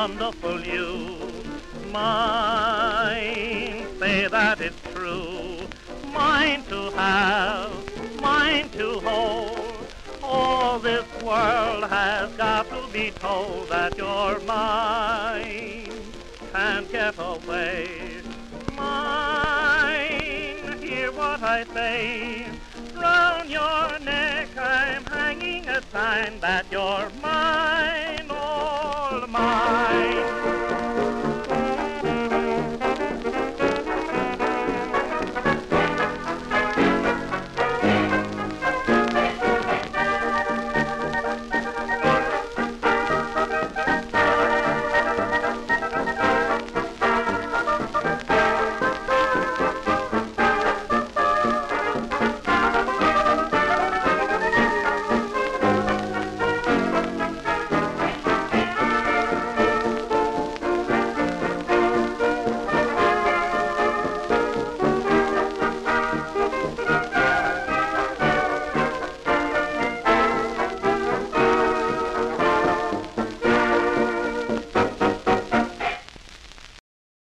wonderful you. Mine, say that it's true. Mine to have, mine to hold. All this world has got to be told that you're mine. Can't get away. Mine, hear what I say. Round your neck I'm hanging a sign that you're mine.